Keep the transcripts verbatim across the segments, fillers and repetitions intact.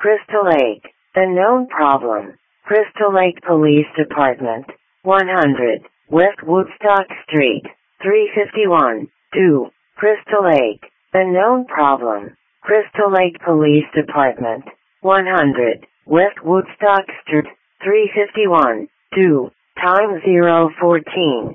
Crystal Lake, unknown problem. Crystal Lake Police Department, one hundred, West Woodstock Street, three fifty-one, two, Crystal Lake, unknown problem. Crystal Lake Police Department, one hundred, West Woodstock Street, three fifty-one, two, time zero fourteen.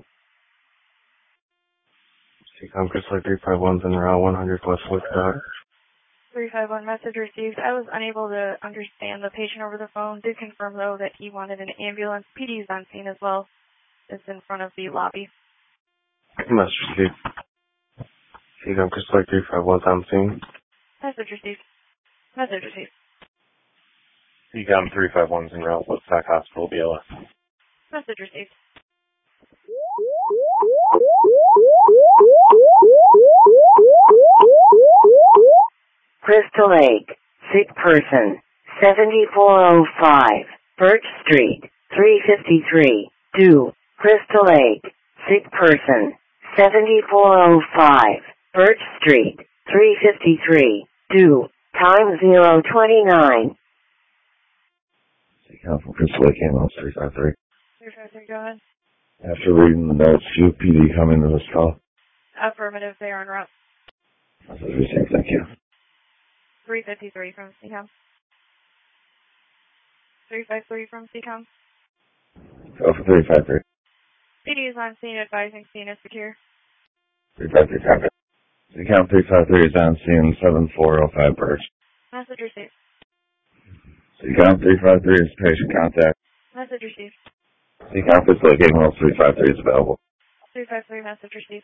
Seacom Crystal Lake three five one's en route, one hundred West Woodstock. three five one message received. I was unable to understand the patient over the phone. Did confirm, though, that he wanted an ambulance. P D is on scene as well. It's in front of the lobby. Message received. Seacom Crystal Lake three five one's on scene. Message received. Message received. Seacom three five one's en route, Woodstock Hospital, B L S. Message received. Crystal Lake, sick person, seventy-four oh five, Birch Street, three fifty-three, two, Crystal Lake, sick person, seventy-four oh five, Birch Street, three fifty-three, two, time zero twenty-nine. Seacom from Crystal Lake, ambulance three five three. three five three, go ahead. After reading the notes, you P D come into this call. Affirmative, they are en route. Message received, thank you. three fifty-three from C COM. three five three from C COM. Go for three five three. P D is on scene, advising scene is secure. three five three, copy. Seacom three five three is on scene, seven four oh five Birch. Message received. Seacom three five three is patient contact. Message received. Seacom Crystal Lake, ambulance three five three is available. three five three, message received.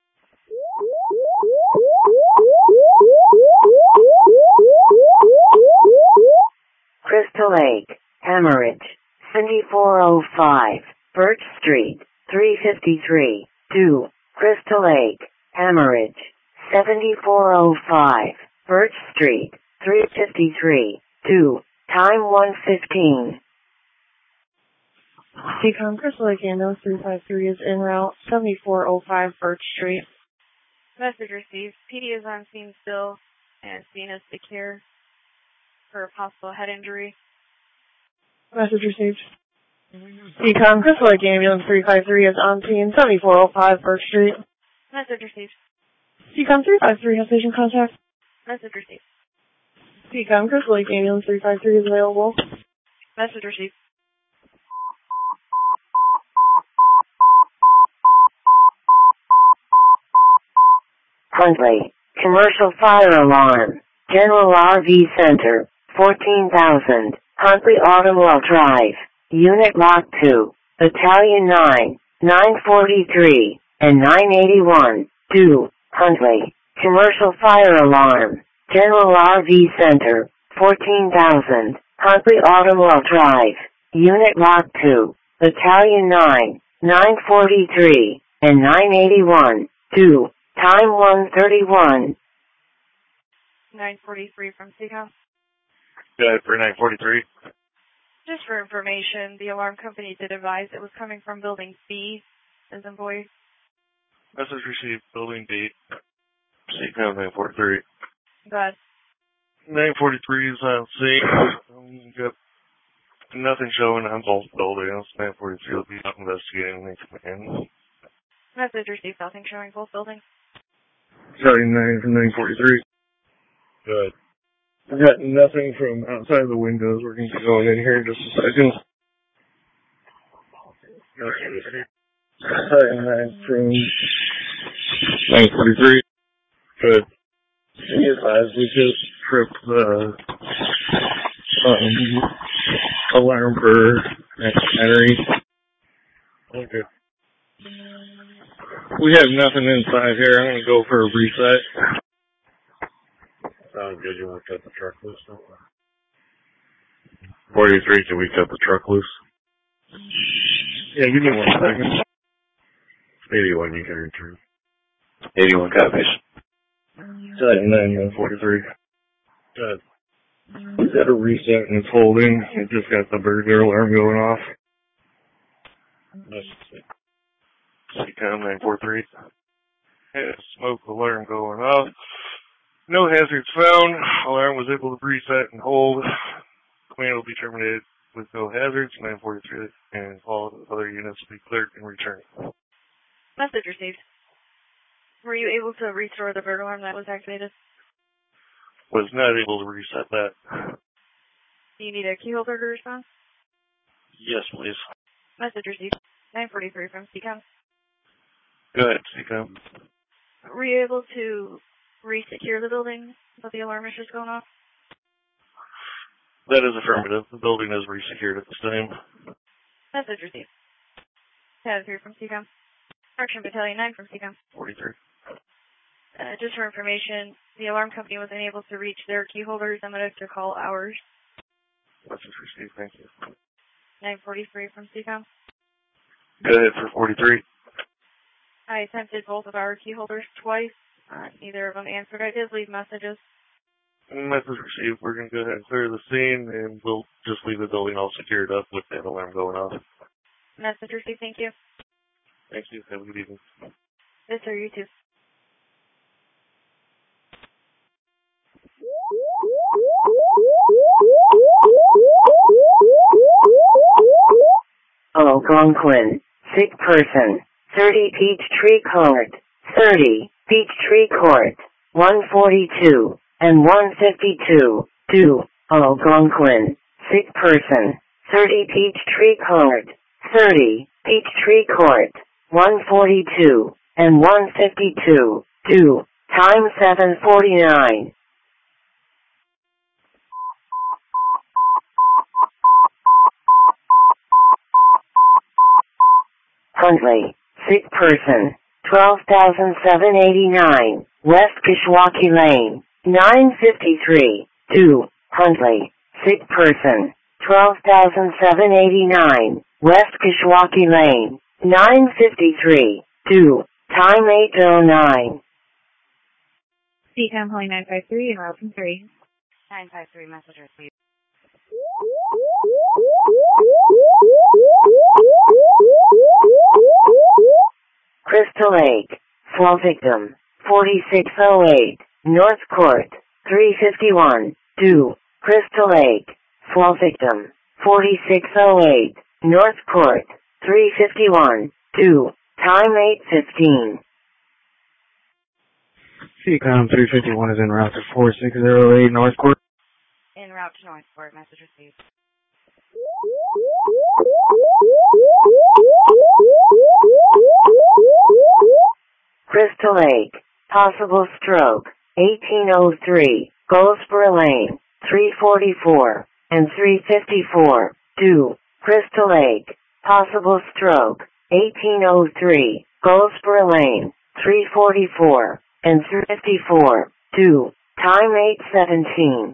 Crystal Lake, hemorrhage, seventy-four oh five, Birch Street, three fifty-three, two, Crystal Lake, hemorrhage, seventy-four oh five, Birch Street, three fifty-three, two, time one fifteen. Seacom Crystal Lake ambulance three five three is en route, seventy-four oh five Birch Street. Message received. P D is on scene still, and scene is secure for a possible head injury. Message received. Seacom Crystal Lake ambulance three five three is on scene, seventy-four oh five Birch Street. Message received. Seacom three five three has patient contact. Message received. Seacom Crystal Lake ambulance three five three is available. Message received. Huntley, commercial fire alarm, General R V Center, fourteen thousand, Huntley Automobile Drive, Unit Lock two, Battalion nine, nine forty-three, and nine eighty-one, two, Huntley, commercial fire alarm, General R V Center, fourteen thousand, Huntley Automobile Drive, Unit Lock two, Battalion nine, nine forty-three, and nine eighty-one, two, time one thirty-one. nine forty-three from C COM. Good for nine forty-three. Just for information, the alarm company did advise it was coming from building B, as in boy. Message received, building B. Seacom nine forty-three. Go ahead. nine forty-three is on scene. Um, got nothing showing on both buildings. nine forty-three will be investigating the command. Message received, nothing showing both buildings. Sorry, nine from nine forty-three. Good. I got nothing from outside the windows. We're going to be going in here in just a second. Sorry, nine from nine forty-three. Good. Be advised, we just tripped the um, alarm for next battery. Okay. We have nothing inside here. I'm going to go for a reset. Sounds good. You want to cut the truck loose? forty-three, can we cut the truck loose? Yeah, give me one second. eighty-one, you can return. eighty-one copies. nine forty-three. Good. We got a reset and it's holding. It just got the burglar alarm going off. Seacom nine forty-three. Yeah, smoke alarm going off. No hazards found. Alarm was able to reset and hold. Command will be terminated with no hazards. nine forty-three and all other units will be cleared and returned. Message received. Were you able to restore the bird alarm that was activated? Was not able to reset that. Do you need a key holder to respond? Yes, please. Message received. nine forty-three from C COM. Go ahead, C COM. Were you able to re-secure the building with the alarm is just going off? That is affirmative. The building is re-secured at this time. Message received. ten three from C COM. Action Battalion nine from C COM. forty-three. Uh, just for information, the alarm company was unable to reach their key holders. I'm going to call ours. Message received, thank you. nine forty-three from C COM. Go ahead for forty-three. I attempted both of our key holders twice. Uh, neither of them answered. I did leave messages. Message received. We're going to go ahead and clear the scene, and we'll just leave the building all secured up with that alarm going off. Message received. Thank you. Thank you. Have a good evening. Yes, sir. You too. Algonquin, sick person, thirty Peachtree Court, thirty Peachtree Court, one forty-two and one fifty-two, two, Algonquin, sick person, thirty Peachtree Court, thirty Peachtree Court, one forty-two and one fifty-two, two, time seven forty-nine. Huntley, sick person, twelve thousand seven hundred eighty-nine, West Kishwaukee Lane, nine fifty-three, two, Huntley, sick person, twelve thousand seven hundred eighty-nine, West Kishwaukee Lane, nine fifty-three, two, time eight oh nine. C COM calling nine five three and route from three. nine five three, message received. Crystal Lake, fall victim, forty-six oh eight, North Court, three fifty-one, two, Crystal Lake, fall victim, forty-six oh eight, North Court, three fifty-one, two, time eight fifteen. C COM three fifty-one is en route to four six oh eight North Court. En route to North Court, message received. Crystal Lake, possible stroke, eighteen oh three, Goldsboro Lane, three forty-four and three fifty-four, two, Crystal Lake, possible stroke, eighteen oh three, Goldsboro Lane, three forty-four and three fifty-four, two, time eight seventeen.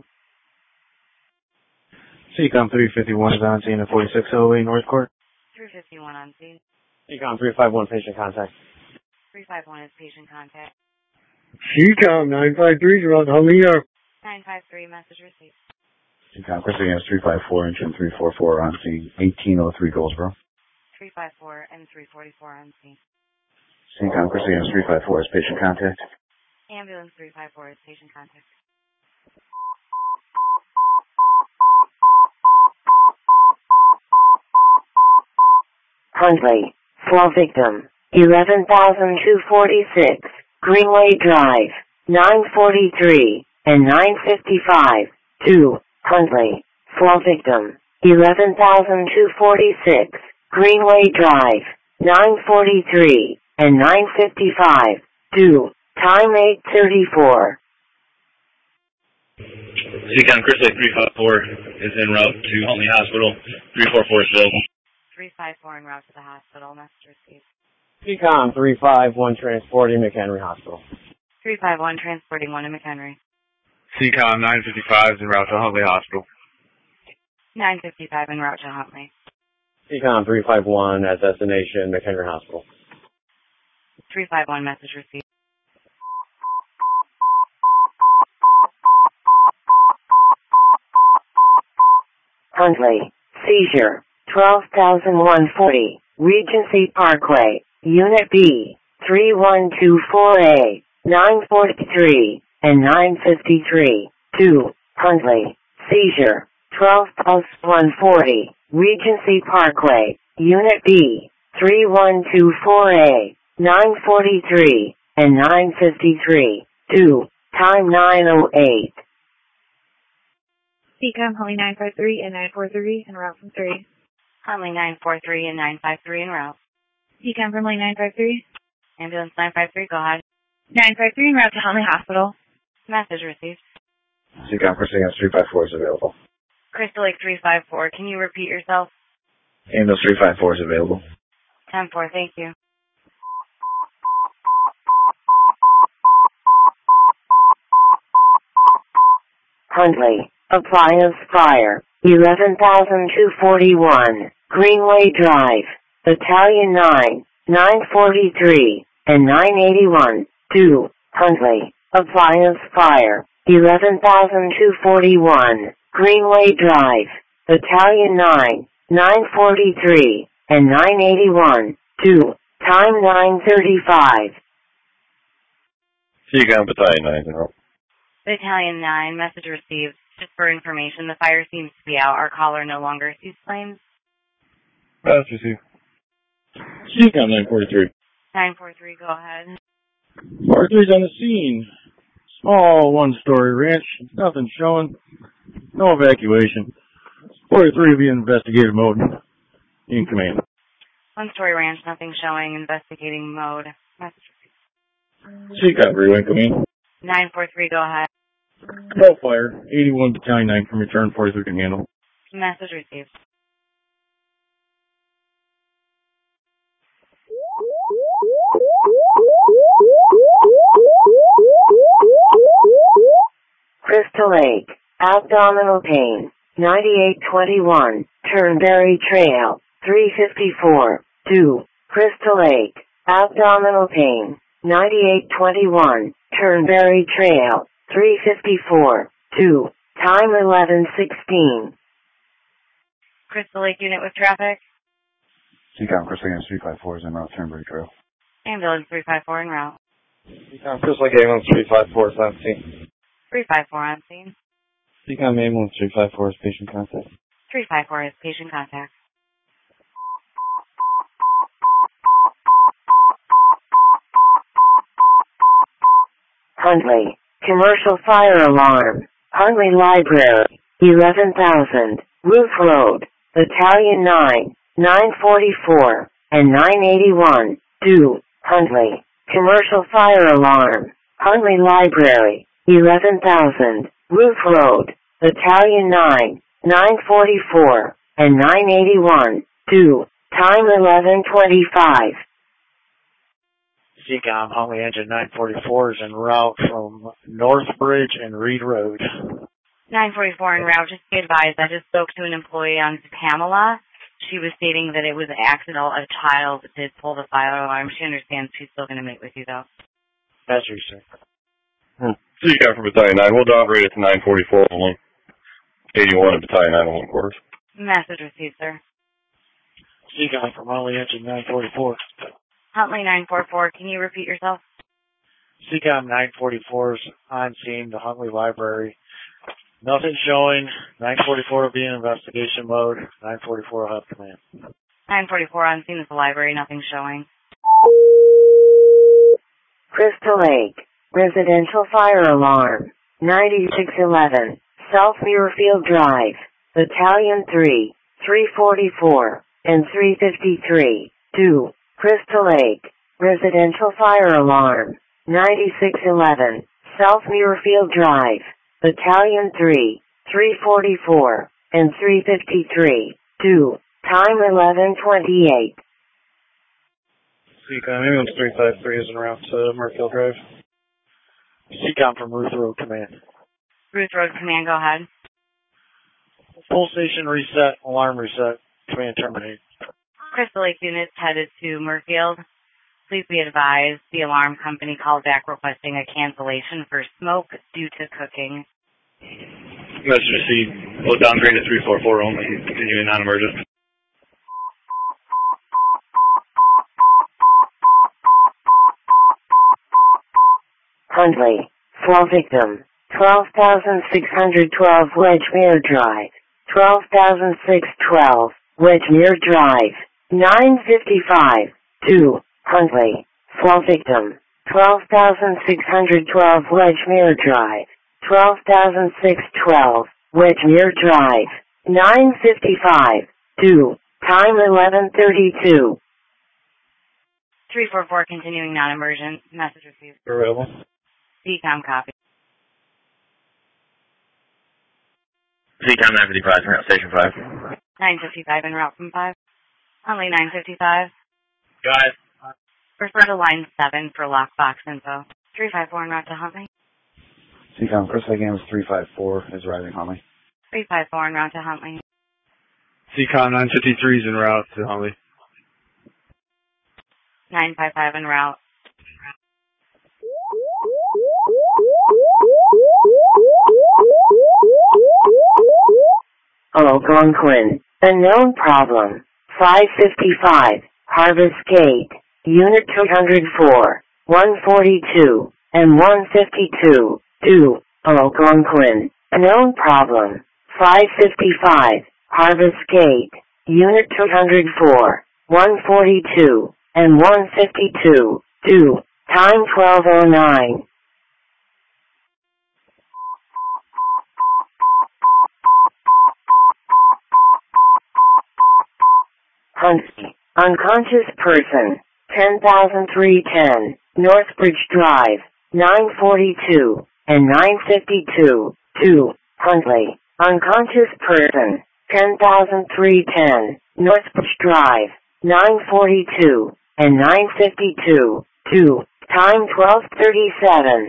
C COM three fifty-one is on scene at forty-six oh eight North Court. three fifty-one on scene. C COM three five one, patient contact. three five one is patient contact. C COM nine five three is around Huntley Yard. nine five three, message received. C COM Chris against three five four, engine three four four on scene, eighteen oh three Goldsboro. three five four and three forty-four on scene. C COM Chris against three five four is patient contact. Ambulance three five four is patient contact. Huntley, fall victim, eleven thousand two hundred forty-six, Greenway Drive, nine forty-three and nine fifty-five, two, Huntley, fall victim, eleven thousand two hundred forty-six, Greenway Drive, nine forty-three and nine fifty-five, two, time eight thirty-four. C COM Chris three five four is en route to Huntley Hospital, three four four is available. three five four en route to the hospital, message received. C COM three five one transporting McHenry Hospital. three five one transporting one to McHenry. C COM nine fifty-five is en route to Huntley Hospital. nine fifty-five en route to Huntley. C COM three five one at destination McHenry Hospital. three five one, message received. Huntley, seizure, twelve thousand one hundred forty, Regency Parkway, Unit B, three one two four A, nine forty-three, and nine fifty-three. two. Huntley. Seizure. twelve plus one forty. Regency Parkway. Unit B. three one two four A. nine forty-three and nine fifty-three. two. Time nine oh eight. C COM Huntley nine five three and nine four three en route from three. Huntley nine four three and nine five three en route. C COM from Huntley nine five three. Ambulance nine five three, go ahead. nine five three en route to Huntley Hospital. Message received. C COM for Ambulance three five four is available. Crystal Lake three five four, can you repeat yourself? Ambulance three five four is available. ten four, thank you. Huntley. Appliance fire. eleven thousand two hundred forty-one. Greenway Drive. Battalion nine. nine forty-three and nine eighty-one. two. Huntley. Appliance fire. eleven thousand two hundred forty-one. Greenway Drive. Battalion nine. nine forty-three and nine eighty-one. two. Time nine thirty-five. C COM Battalion nine, zero. Battalion nine, message received. Just for information, the fire seems to be out. Our caller no longer sees flames. Message received. C COM nine forty-three. nine four three, go ahead. forty-three's on the scene. Small one-story ranch. Nothing showing. No evacuation. forty-three will be in investigative mode. In command. One-story ranch, nothing showing. Investigating mode. Message received. C COM three, in command. nine four three, go ahead. No fire. eighty-one Battalion nine from return. forty-three can handle. Message received. Crystal Lake. Abdominal pain. ninety-eight twenty-one. Turnberry Trail. three fifty-four. two. Crystal Lake. Abdominal pain. ninety-eight twenty-one. Turnberry Trail. three fifty-four. two. Time eleven sixteen. Crystal Lake unit with traffic. C COM Crystal Lake three five four is en route to Turnberry Trail. Ambulance three five four en route. C COM Crystal Lake Ambulance three five four is on scene. three five four on scene. C COM Ambulance three five four is patient contact. three five four is patient contact. Huntley. Commercial fire alarm. Huntley Library. eleven thousand. Roof Road. Battalion nine. nine forty-four and nine eighty-one. two. Huntley. Commercial fire alarm. Huntley Library. eleven thousand. Roof Road. Battalion nine. nine forty-four and nine eighty-one. two. Time eleven twenty-five. C COM Huntley Engine nine forty-four is en route from Northbridge and Reed Road. nine forty-four en route. Just be advised, I just spoke to an employee on Pamela. She was stating that it was accidental. A child did pull the fire alarm. She understands she's still going to meet with you, though. That's you, sir. Hmm. C COM for Battalion nine. We'll operate it to nine forty-four and one eighty-one at Battalion nine one quarters. Message received, sir. C COM from Huntley Engine nine forty-four. Huntley nine four four, can you repeat yourself? C COM nine forty-four is on scene, the Huntley Library. Nothing showing. nine forty-four will be in investigation mode. nine forty-four will have command. nine forty-four on scene at the library, nothing showing. Crystal Lake. Residential fire alarm. ninety-six eleven. South Muirfield Drive. Battalion three. three forty-four and three fifty-three. two. Crystal Lake. Residential fire alarm. ninety-six eleven. South Muirfield Drive. Battalion three. three forty-four and three fifty-three. two. Time eleven twenty-eight. C COM Ambulance three five three is en route to Muirfield Drive. C COM from Ruth Road Command. Ruth Road Command, go ahead. Full station reset, alarm reset, command terminate. Crystal Lake units headed to Muirfield. Please be advised, the alarm company called back requesting a cancellation for smoke due to cooking. Message received. We'll downgrade to three four four only. Continuing non-emergent. Huntley. Fall victim, twelve thousand six hundred twelve Wedgemere Drive, twelve thousand six hundred twelve Wedgemere Drive, nine fifty-five, two, Huntley. Fall victim, twelve thousand six hundred twelve Wedgemere Drive, twelve thousand six hundred twelve Wedgemere Drive, nine fifty-five, two, time eleven thirty-two. three four four, continuing non-emergent. Message received. Available. C COM copy. C COM nine fifty-five, turn out station five. nine fifty-five en route from five. Huntley nine fifty-five. Guys. Refer to line seven for lockbox info. three five four en route to Huntley. C COM Chris Lake Ambulance three five four is arriving Huntley. three five four en route to Huntley. C COM nine fifty-three is en route to Huntley. nine five five en route. Algonquin, unknown problem, five fifty-five, Harvest Gate, Unit two hundred four, one forty-two, and one fifty-two, two, Algonquin, unknown problem, five fifty-five, Harvest Gate, Unit two hundred four, one forty-two, and one fifty-two, two, time twelve oh nine. Huntley, unconscious person, ten thousand three ten, Northbridge Drive, nine forty-two, and nine fifty-two, two, Huntley, unconscious person, ten thousand three ten, Northbridge Drive, nine forty-two, and nine fifty-two, two, time twelve thirty-seven.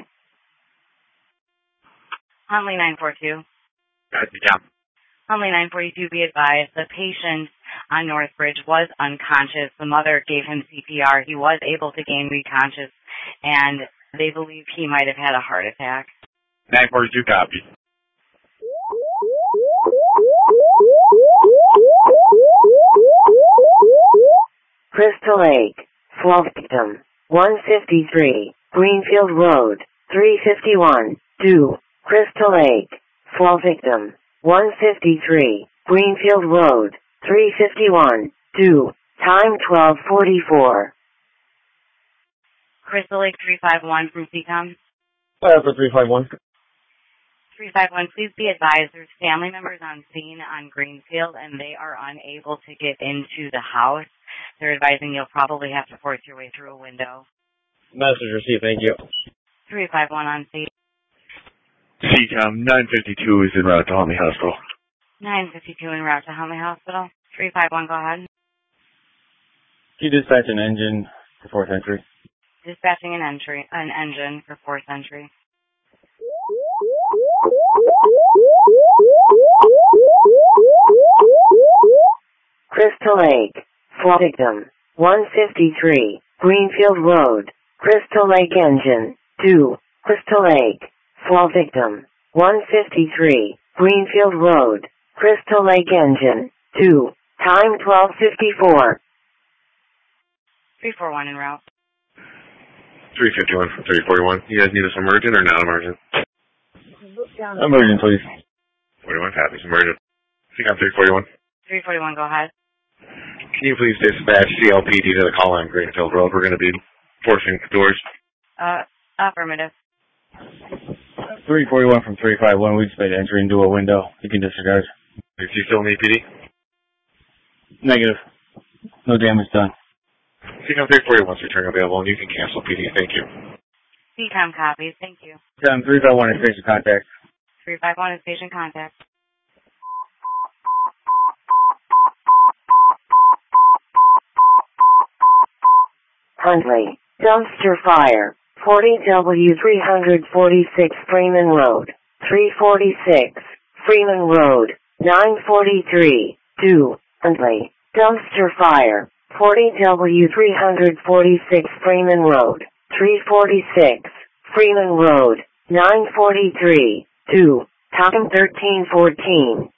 Huntley nine forty-two. C COM. Huntley nine forty-two, be advised, the patient on Northbridge was unconscious. The mother gave him C P R. He was able to gain reconscious, and they believe he might have had a heart attack. nine forty-two, copy. Crystal Lake, fall victim, one fifty-three, Greenfield Road, three fifty-one, two, Crystal Lake, fall victim, one fifty-three, Greenfield Road, three fifty-one, two, time twelve forty-four. Crystal Lake three five one from C COM. Uh, for three five one. three five one, please be advised there's family members on scene on Greenfield and they are unable to get into the house. They're advising you'll probably have to force your way through a window. Message received, thank you. three five one on scene. C COM nine fifty-two is en route to Huntley Hospital. nine fifty-two en route to Huntley Hospital. three five one, go ahead. Can you dispatch an engine for fourth entry? Dispatching an entry, an engine for fourth entry. Crystal Lake, fall victim, one fifty-three, Greenfield Road, Crystal Lake engine, two, Crystal Lake, fall victim, one fifty-three, Greenfield Road, Crystal Lake engine, two, time twelve fifty-four. three four one en route. three fifty-one from three forty-one. You guys need us emergent or non-emergent? Emergent, please. forty-one copies, emergent. C COM three forty-one. three forty-one, go ahead. Can you please dispatch C L P D to the call on Greenfield Road? We're going to be forcing the doors. Uh, affirmative. three forty-one from three five one. We dispatch entry into a window. You can disregard. Do you still need P D? Negative. No damage done. C COM three forty-one is returning available, and you can cancel P D. Thank you. C COM copies, thank you. C COM three five one is patient contact. three five one is patient contact. Huntley, dumpster fire, forty W three forty-six Freeman Road, three forty-six, Freeman Road, nine forty-three, two, Huntley, dumpster fire, forty W three forty-six Freeman Road, three forty-six, Freeman Road, nine forty-three, two, time thirteen fourteen.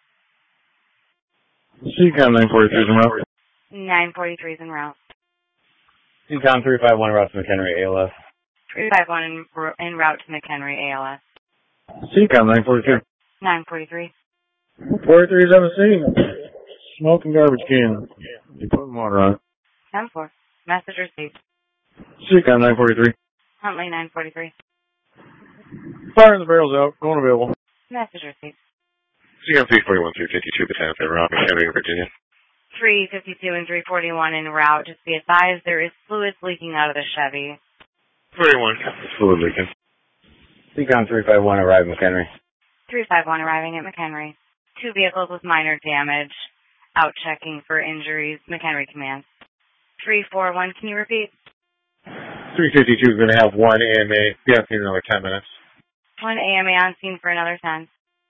C COM nine forty-three is en route. nine forty-three is en route. C COM three five one route to McHenry A L F. three five one en, en route to McHenry A L S. C COM nine forty-three. nine forty-three. forty-three is on the scene. Smoking garbage can. You putting water on it. ten four. Message received. C COM nine forty-three. Huntley nine forty-three. Firing the barrels out. Going available. Message received. C COM three forty-one, three fifty-two, Battalion seven, Rock, McHenry, Virginia. three fifty-two and three forty-one en route. Just be advised there is fluids leaking out of the Chevy. forty-one. Fluid leaking. C COM three five one arrived McHenry. three five one arriving at McHenry. Two vehicles with minor damage. Out checking for injuries. McHenry commands. three four one, can you repeat? three fifty-two is going to have one A M A. Be on scene in another ten minutes. one A M A on scene for another ten.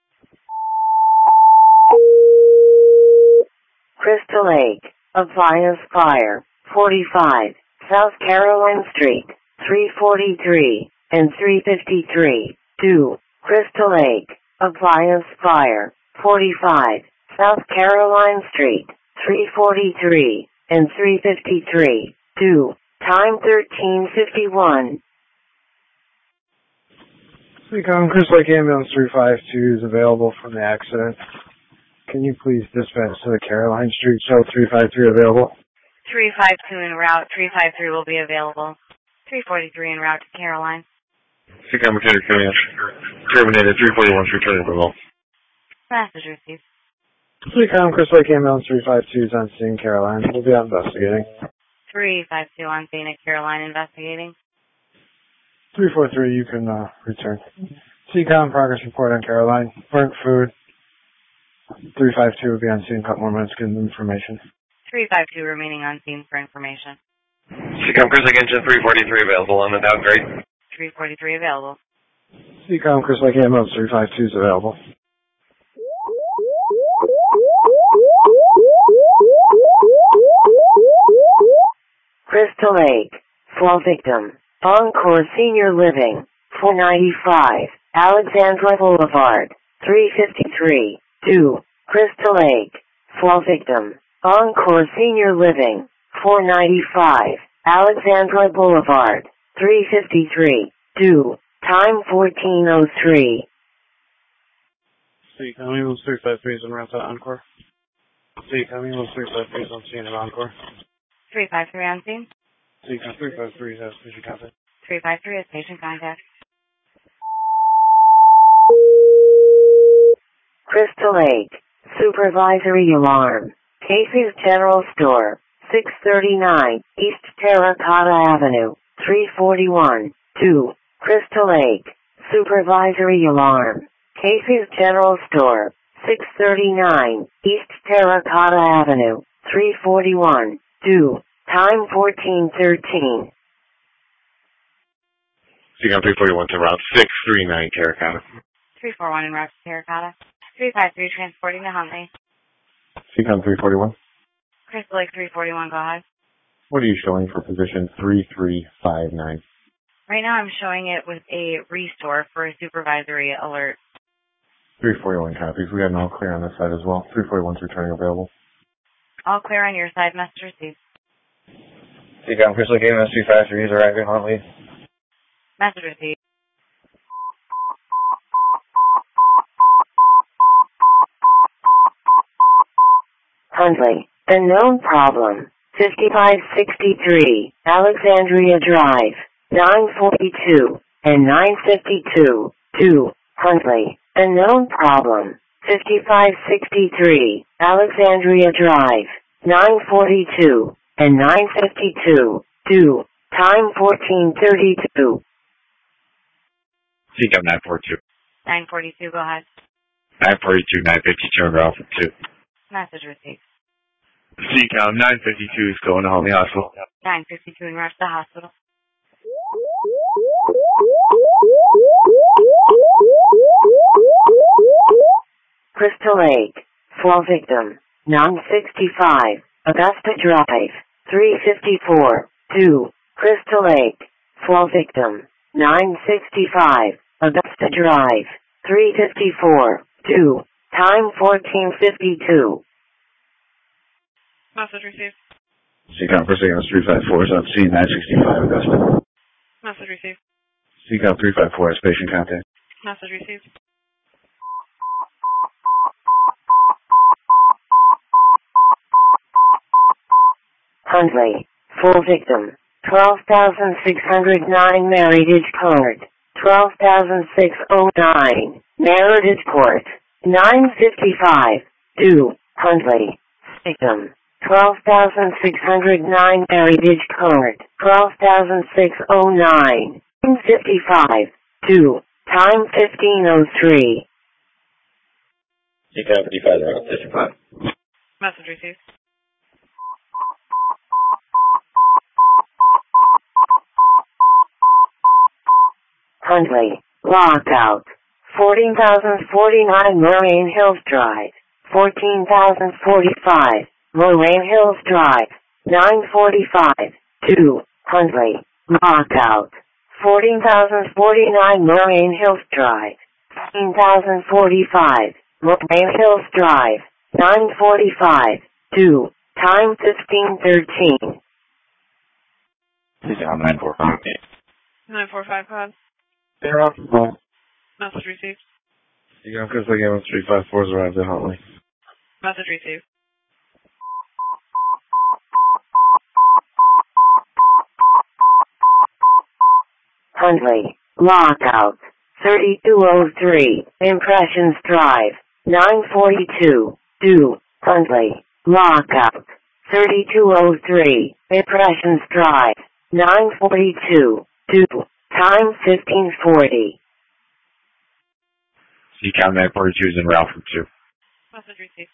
Crystal Lake, appliance fire, forty-five, South Caroline Street, three forty-three, and three fifty-three, two, Crystal Lake, appliance fire, forty-five, South Caroline Street, three forty-three, and three fifty-three, two, time thirteen fifty-one. C COM Crystal Lake Ambulance three five two is available from the accident. Can you please dispatch to the Caroline Street Show three five three available? three five two en route. three five three will be available. three forty-three en route to Caroline. C COM McHenry command. Terminated. three forty-one, returning for all. Message received. C COM Crystal Lake Ambulance three five two is on scene, Caroline. We'll be out investigating. three five two on scene at Caroline investigating. three four three, you can uh, return. C COM progress report on Caroline. Burnt food. three five two will be on scene. A couple more minutes to get information. three five two remaining on scene for information. C COM Crystal Lake Engine three forty-three available on the downgrade. three forty-three available. C COM Crystal Lake Ambulance three five two is available. Crystal Lake, fall victim, Encore Senior Living, four ninety-five, Alexandra Boulevard, three fifty-three, two, Crystal Lake, fall victim, Encore Senior Living, four ninety-five, Alexandra Boulevard, three fifty-three, two, time fourteen oh three. C COM Ambulance three five three is en route to Encore. C COM Ambulance three five three is on scene at Encore. three five three on scene. C COM three five three has patient contact. three five three has patient contact. Crystal Lake, supervisory alarm, Casey's General Store, six thirty-nine, East Terracotta Avenue, three forty-one, two, Crystal Lake, supervisory alarm, Casey's General Store, six thirty-nine, East Terracotta Avenue, three forty-one, two, time fourteen thirteen. C COM three forty-one to route six three nine Terracotta. three four one en route to Terracotta. three five three transporting to Huntley. C COM three forty-one. Crystal Lake three forty-one, go ahead. What are you showing for position three three five nine? Right now I'm showing it with a restore for a supervisory alert. three forty-one copies. We got an all clear on this side as well. three forty-one is returning available. All clear on your side, message received. C COM Crystal Lake Ambulance three five three is arriving Huntley. Message received. Huntley, the known problem, fifty-five sixty-three, Alexandria Drive, nine forty-two, and nine fifty-two, two, Huntley, the known problem, fifty-five sixty-three, Alexandria Drive, nine forty-two, and nine fifty-two, two, time fourteen thirty-two. C COM nine forty-two. nine forty-two, go ahead. nine forty-two, nine fifty-two, and route two. Message received. C COM nine fifty-two is going to Huntley Hospital. nine fifty-two en route to the hospital. Crystal Lake, fall victim, nine sixty-five, Augusta Drive, three fifty-four, two, Crystal Lake, fall victim, nine sixty-five, Augusta Drive, three fifty-four, two, time fourteen fifty-two. Message received. C COM Crystal Lake three five four is on scene nine sixty-five Augusta. Message received. C COM three five four has patient contact. Message received. Huntley, full victim, twelve thousand six hundred nine Meritage Court, twelve thousand six hundred nine, Meritage Court, nine fifty-five, two, Huntley, victim, twelve thousand six hundred nine Meritage Court, twelve thousand six hundred nine, nine fifty-five, two, time fifteen oh three. C COM fifty-five, around fifty-five. Message received. Huntley, lockout, fourteen thousand forty-nine Moraine Hills Drive, fourteen thousand forty-five, Moraine Hills Drive, nine forty-five, two, Huntley, lockout, fourteen thousand forty-nine Moraine Hills Drive, fourteen thousand forty-five, Moraine Hills Drive, nine forty-five, two, time fifteen thirteen. C COM nine four five. nine four five, pod. They're off. Oh. Message received. C COM Crystal Gamma three five four has arrived at Huntley. Message received. Huntley, lockout, thirty-two oh three, Impressions Drive, nine forty-two, two, Huntley, lockout, thirty-two oh three, Impressions Drive, nine forty-two, two, time fifteen forty. C COM nine forty-two is en route from two. Message received.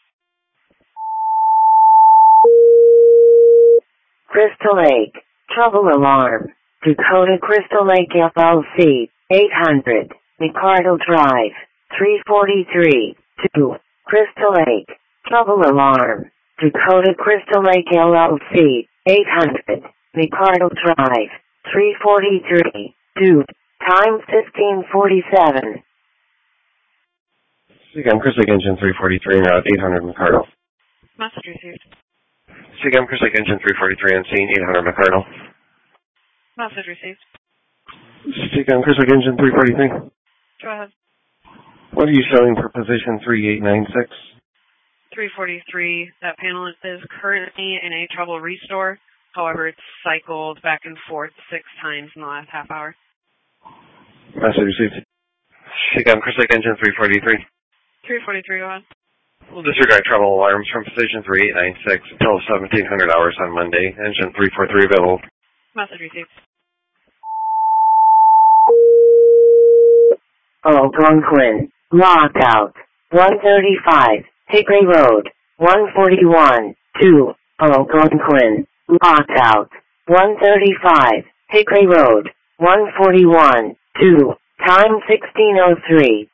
Crystal Lake, trouble alarm, Dakota Crystal Lake L L C, eight hundred, McCardle Drive, three forty-three, two, Crystal Lake, trouble alarm, Dakota Crystal Lake L L C, eight hundred, McCardle Drive, three forty-three, two, time fifteen forty-seven. C COM Crystal Lake Engine three forty-three, route eight hundred McCardle. Message received. C COM Crystal Lake Engine three forty-three on scene, eight hundred McCardle. Message received. C COM Crystal Lake Engine three forty-three. Go ahead. What are you showing for position three eight nine six? three forty-three, that panel is currently in a trouble restore. However, it's cycled back and forth six times in the last half hour. Message received. C COM Crystal Lake Engine three forty-three. three forty-three, go ahead. We'll disregard trouble alarms from position three eight nine six until seventeen hundred hours on Monday. Engine three forty-three available. Message received. Algonquin, lockout, one thirty-five, Hickory Road, one forty-one, two, Algonquin, lockout, one thirty-five, Hickory Road, one forty-one, two, time sixteen oh three.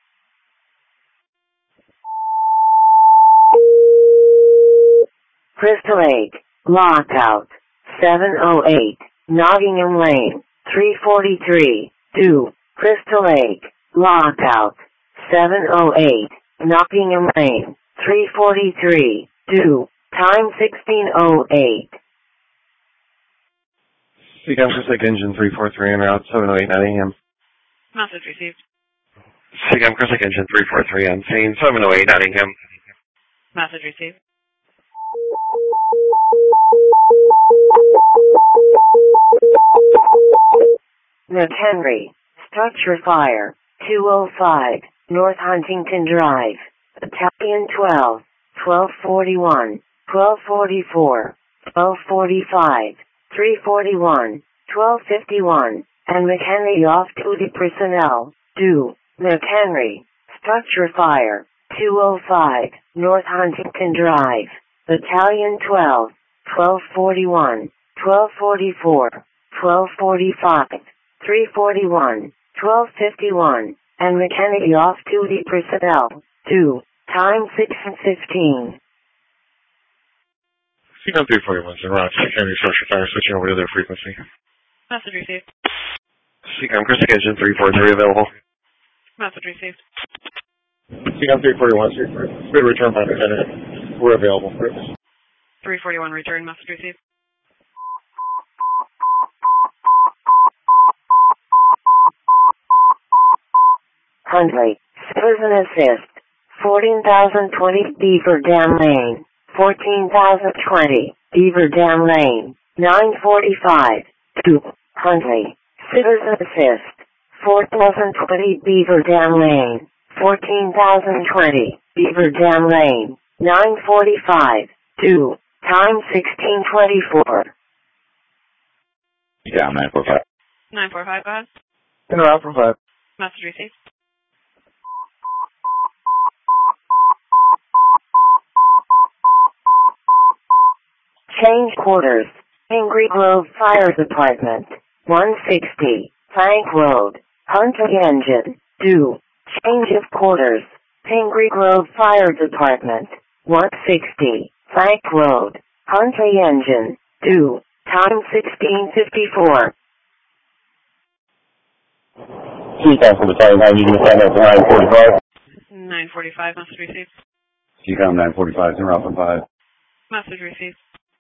Crystal Lake, lockout, seven oh eight, Nottingham Lane, three forty-three, two, Crystal Lake, lockout, seven oh eight, Nottingham Lane, three forty-three, two, time sixteen oh eight. C COM Crystal Lake Engine three forty-three en route seven oh eight Nottingham. Message received. C COM Crystal Lake Engine three forty-three on scene, seven oh eight Nottingham. Message received. McHenry, structure fire, two oh five, North Huntington Drive, Battalion twelve, twelve forty-one, twelve forty-four, twelve forty-five, three forty-one, twelve fifty-one, and McHenry off-duty personnel, do, McHenry, structure fire, two oh five, North Huntington Drive, Battalion twelve, twelve forty-one, twelve forty-four, twelve forty-five, three forty-one, twelve fifty-one, and McHenry off-duty personnel, do, time six fifteen. C COM three forty-one, en route, Henry structure fire, switching over to their frequency. Message received. C COM Crystal Lake Engine three forty-three available. Message received. C COM three forty-one, speed return by Lieutenant. We're available. three forty-one, return, message received. Huntley. Citizen Assist. fourteen thousand twenty Beaver Dam Lane. fourteen thousand twenty Beaver Dam Lane. nine forty-five. two. Huntley. Citizen Assist. four thousand twenty Beaver Dam Lane. fourteen thousand twenty Beaver Dam Lane. nine forty-five. two. Time sixteen twenty-four. Yeah, nine four five. nine four five, go ahead. Interrupt from five. Message received. Change quarters. Angry Grove Fire Department. one sixty. Plank Road. Huntley Engine. two. Change of quarters. Angry Grove Fire Department. one sixty. Plank Road. Huntley Engine. two. Time sixteen fifty-four. C-Com from Battalion nine, you can sign up for nine forty-five. nine forty-five, message received. C-Com nine forty-five, center Alpha five. Message received.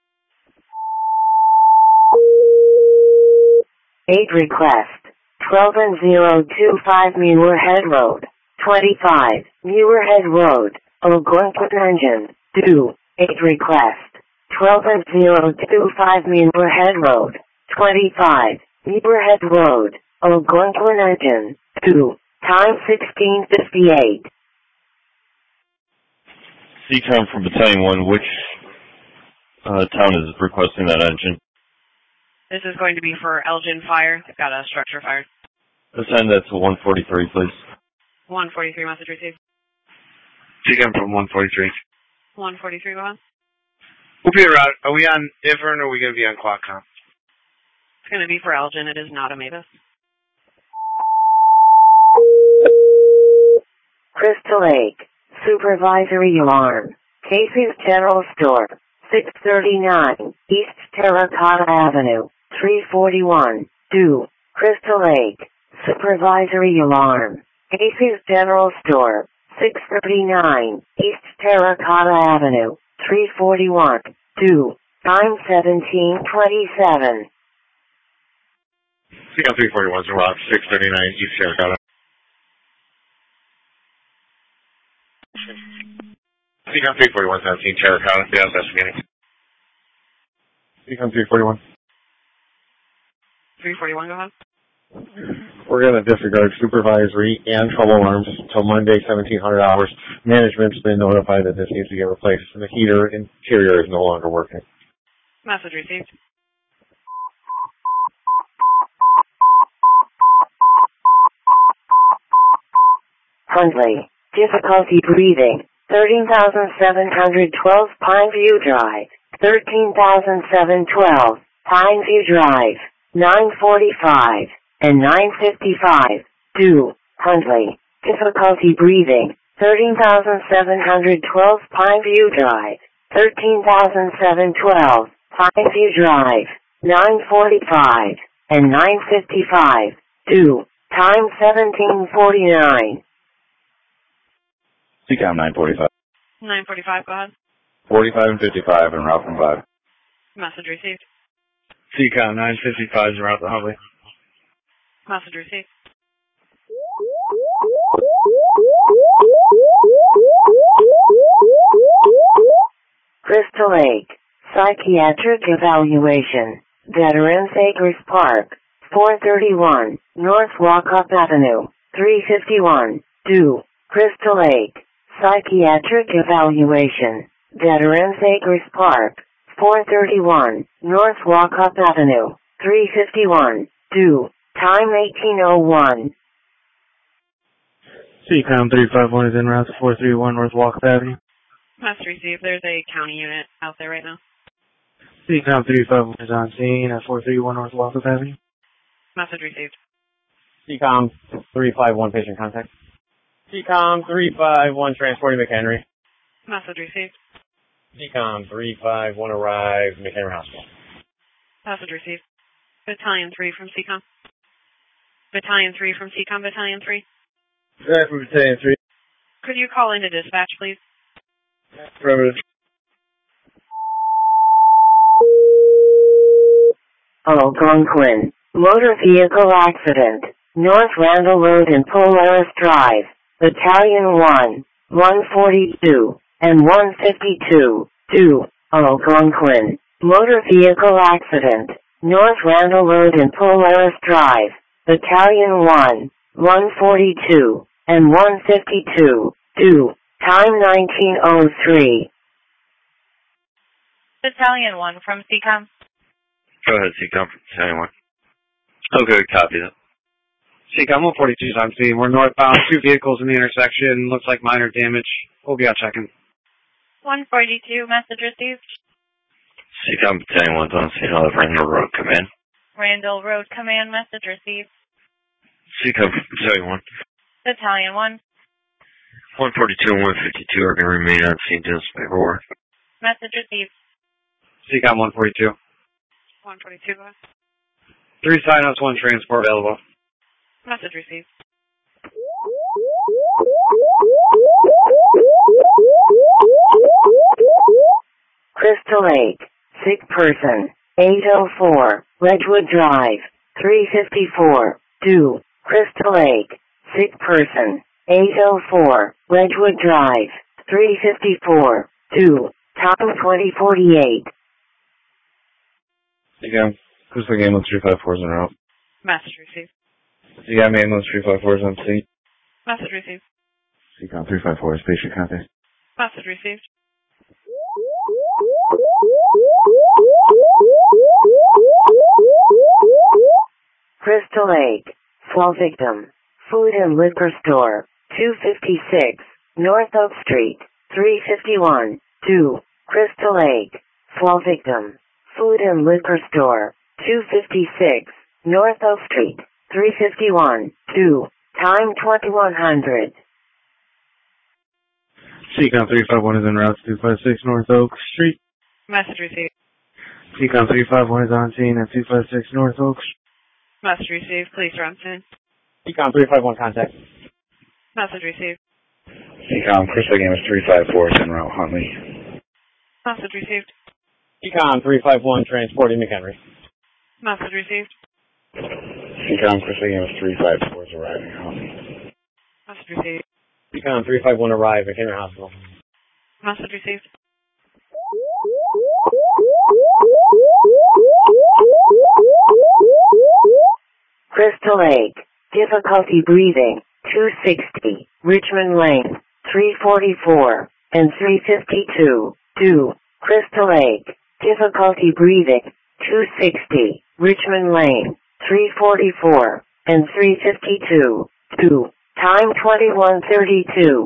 eight request. twelve and zero two five Muirhead Road. twenty-five. Muirhead Road. Algonquin Engine. two. eight request. twelve and zero two five Muirhead Road. twenty-five. Muirhead Road. Algonquin Engine. two. Time sixteen fifty-eight. C-Com from Battalion one, which uh, town is requesting that engine? This is going to be for Elgin Fire. They've got a structure fire. Assign that to one forty-three, please. one forty-three, message received. C-Com from one forty-three. one forty-three, go on. We'll be around. Are we on I V R N or are we going to be on Qualcomm? It's going to be for Elgin. It is not a Mavis. Crystal Lake. Supervisory alarm. Casey's General Store. six thirty-nine East Terracotta Avenue. three forty-one. two. Crystal Lake. Supervisory alarm. Casey's General Store. six thirty-nine East Terracotta Avenue. three forty-one. two. Time seventeen twenty-seven. C-Com three forty-one, center Rock, six thirty-nine East Terracotta. C-Com three forty-one, seventeen Terracotta, yeah, investigating. C-Com three forty-one. three forty-one, go ahead. We're going to disregard supervisory and trouble alarms until Monday, seventeen hundred hours. Management's been notified that this needs to get replaced, and the heater interior is no longer working. Message received. Huntley. Difficulty breathing. thirteen thousand seven hundred twelve Pineview Drive. thirteen thousand seven hundred twelve Pineview Drive. nine forty-five and nine fifty-five. two. Huntley. Difficulty breathing. thirteen thousand seven hundred twelve Pineview Drive. thirteen thousand seven hundred twelve Pineview Drive. nine forty-five and nine fifty-five. two. Time seventeen forty-nine. C-Com nine forty-five. nine forty-five, go ahead. forty-five and fifty-five and route from five. Message received. C-Com nine fifty-five is around the Huntley. Message received. Crystal Lake. Psychiatric evaluation. Veterans Acres Park. four thirty-one North Walkup Avenue. three fifty-one. two. Crystal Lake. Psychiatric evaluation. Veterans Acres Park. four thirty-one North Walkup Avenue. three fifty-one. two. Time eighteen oh one. C-Com three five one is en route to four thirty-one North Walkup Avenue. Message received. There's a county unit out there right now. C-Com three five one is on scene at four thirty-one North Walkup Avenue. Message received. C-Com three five one patient contact. C-Com three five one transporting McHenry. Message received. C-Com three five one arrive McHenry Hospital. Message received. Battalion three from C COM. Battalion three from C COM, Battalion three. Right from Battalion three. Could you call into dispatch, please? Affirmative. Algonquin. Motor vehicle accident. North Randall Road and Polaris Drive, Battalion one, one forty-two, and one fifty-two, two, Algonquin. Motor vehicle accident, North Randall Road and Polaris Drive, Battalion one, one forty-two, and one fifty-two, two, time nineteen oh three. Battalion one from C COM. Go ahead, C COM, Battalion one. Okay, copy that. C COM one forty-two is on scene. We're northbound, two vehicles in the intersection. Looks like minor damage. We'll be out checking. one forty-two, message received. C COM, Battalion one's on scene. I'll have Randall Road command. Randall Road command, message received. C COM, Battalion one. Battalion one. one forty-two and one fifty-two are going to remain on scene to display paperwork. Message received. C COM one forty-two. one forty-two, go ahead. Three sign-ups, one transport available. Message received. Crystal Lake, sick person, eight oh four, Ledgewood Drive, three fifty-four, two, Crystal Lake, sick person, eight oh four, Ledgewood Drive, three fifty-four, two, time twenty forty-eight. C COM, Crystal Lake ambulance three five four is en route. Message received. C COM ambulance three five four is on scene. Message received. C COM three five four is patient contact. Message received. Crystal Lake, fall victim, food and liquor store, two fifty-six, North Oak Street, three fifty-one, two, Crystal Lake, fall victim, food and liquor store, two fifty-six, North Oak Street, three fifty-one, two, time twenty-one hundred. C COM three five one is en route to two five six North Oak Street. Message received. C COM three five one is on scene at two five six North Oak Street. Message received. Police are on scene. C COM three five one contact. Message received. C COM Crystal Lake ambulance three five four is en route, Huntley. Message received. C COM three five one transporting McHenry. Message received. C COM Crystal Lake ambulance three five four is arriving, Huntley. Message received. C COM three five one arrive at McHenry Hospital. Message received. Crystal Lake, difficulty breathing, two sixty, Richmond Lane, three forty-four, and three fifty-two, two, Crystal Lake, difficulty breathing, two sixty, Richmond Lane, three forty-four, and three fifty-two, two, time twenty-one thirty-two.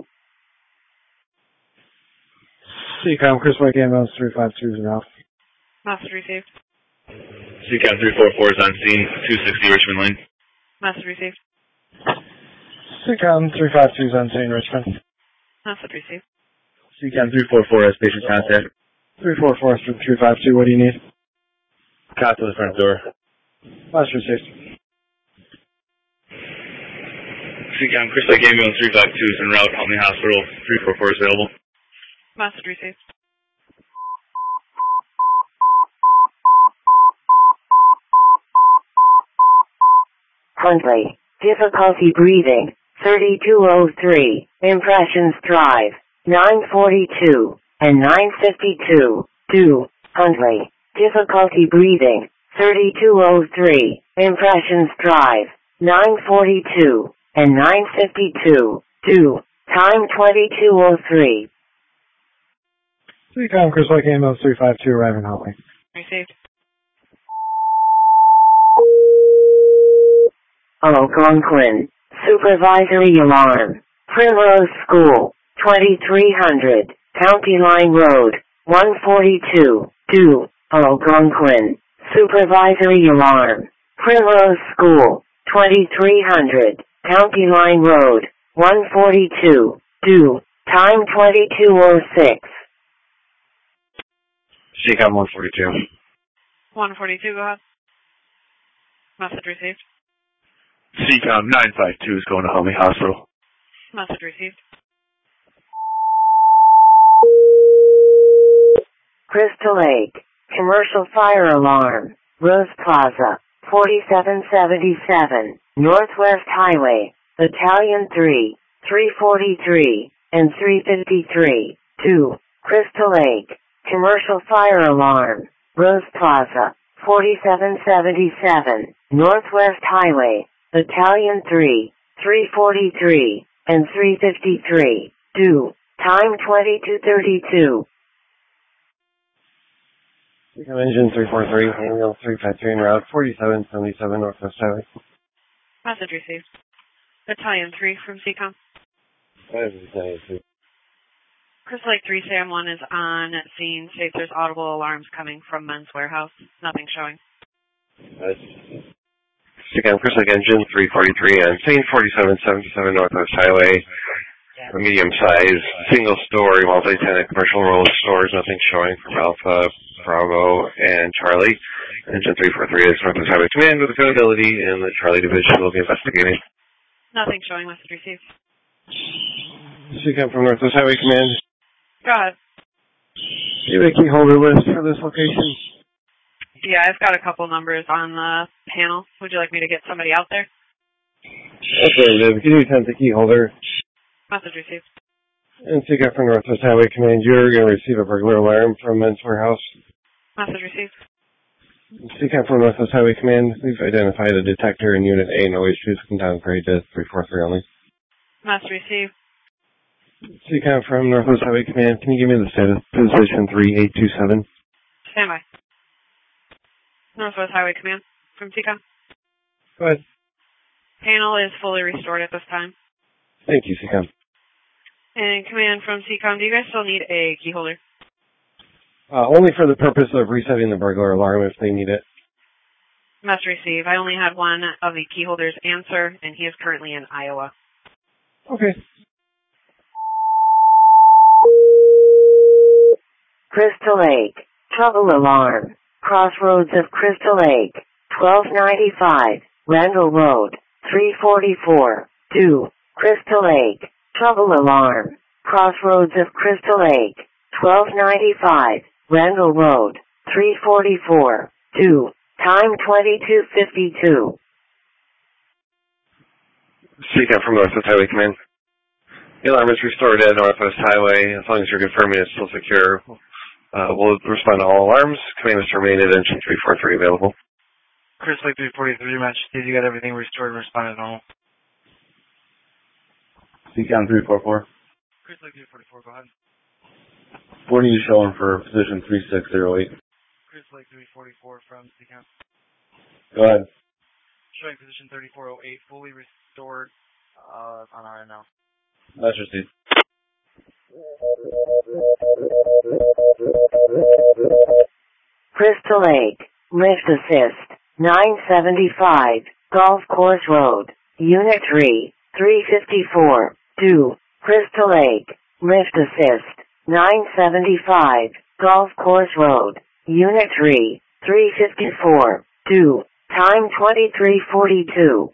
C COM Crystal Lake ambulance three five two is en route. Message received. C COM three four four is on scene, two sixty Richmond Lane. Message received. C COM three five two is on scene, Richmond. Message received. C COM three four four has patient contact. three four four is from three five two, what do you need? Cot to the front door. Message received. C COM Crystal Lake ambulance three five two is en route, Huntley Hospital, three four four is available. Message received. Huntley, difficulty breathing, thirty-two oh three, Impressions Drive, nine forty-two, and nine fifty-two, two, Huntley, difficulty breathing, thirty-two oh three, Impressions Drive, nine forty-two, and nine fifty-two, two, time twenty-two oh three. C COM Crystal Lake ambulance three five two arriving, Huntley. Received. Algonquin, supervisory alarm, Primrose School, twenty-three hundred, County Line Road, one forty-two, two, Algonquin, supervisory alarm, Primrose School, twenty-three hundred, County Line Road, one forty-two, two, time twenty-two oh six. C COM one forty-two. one forty-two, go ahead. Message received. C COM nine five two is going to Huntley Hospital. Message received. Crystal Lake, commercial fire alarm, Rose Plaza, forty-seven seventy-seven, Northwest Highway, Battalion three, three forty-three, and three fifty-three, two, Crystal Lake, Commercial Fire Alarm, Rose Plaza, forty-seven seventy-seven, Northwest Highway, Battalion three, three forty-three, and three fifty-three, two, time twenty-two thirty-two. Engine three four three, ambulance three five three en route, forty-seven seventy-seven Northwest Highway. Message received. Battalion three from C COM. Battalion three. Crystal Lake three Sam one is on scene. States there's audible alarms coming from Men's Warehouse. Nothing showing. C COM, Crystal Lake Engine three forty-three on scene, forty-seven seventy-seven Northwest Highway. A medium-sized, single-story, multi-tenant commercial roll stores. Nothing showing from Alpha, Bravo, and Charlie. Engine three forty-three is Northwest Highway Command with availability, and the Charlie Division will be investigating. Nothing showing. Message received. C COM from Northwest Highway Command. Go ahead. Do you have a key holder list for this location? Yeah, I've got a couple numbers on the panel. Would you like me to get somebody out there? Affirmative. Can you attempt the key holder? Message received. And C COM from Northwest Highway Command, you're going to receive a burglar alarm from Men's Warehouse. Message received. C COM from Northwest Highway Command, we've identified a detector in Unit A. No issues. Can downgrade to three four three only. Message received. C COM from Northwest Highway Command, can you give me the status? Position three eight two seven. Stand by. Northwest Highway Command from C COM. Go ahead. Panel is fully restored at this time. Thank you, C COM. And Command from C COM, do you guys still need a key holder? Uh, only for the purpose of resetting the burglar alarm if they need it. Must receive. I only had one of the key holders answer, and he is currently in Iowa. Okay. Crystal Lake, trouble alarm, crossroads of Crystal Lake, twelve ninety-five, Randall Road, three forty-four, two, Crystal Lake, trouble alarm, crossroads of Crystal Lake, twelve ninety-five, Randall Road, three forty-four, two, time twenty-two fifty-two. C COM from Northwest Highway Command. The alarm is restored at Northwest Highway. As long as you're confirming it's still secure, uh, we'll respond to all alarms. Command is terminated. Engine three four three available. Crystal Lake three forty-three, Majesty, you got everything restored and responded normal. C COM three four four. Crystal Lake three forty-four, go ahead. Forty is showing for position three six zero eight. Crystal Lake three forty-four from C COM. Go ahead. Showing position thirty-four oh eight, fully restored uh, on our end now. Majesty. Crystal Lake, lift assist, nine seventy-five, Golf Course Road, Unit three, three fifty-four, two, Crystal Lake, lift assist, nine seventy-five, Golf Course Road, Unit three, three fifty-four, two, time twenty-three forty-two.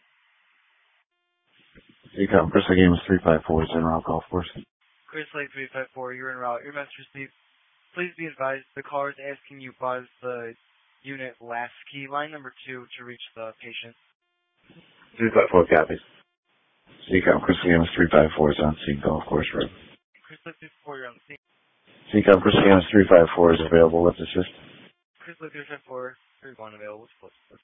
C COM, Crystal Game is three five four, is en route golf course. Crystal Lake three five four, you're en route. Your message received. Please be advised, the caller is asking you buzz the unit last key, line number two, to reach the patient. three five four copies. C COM, Crystal Game is three five four, is on scene, golf course road. Crystal Lake three four, you're on the scene. C COM, Crystal Game is three five four, is available with assist. Crystal Lake three five four, three one available with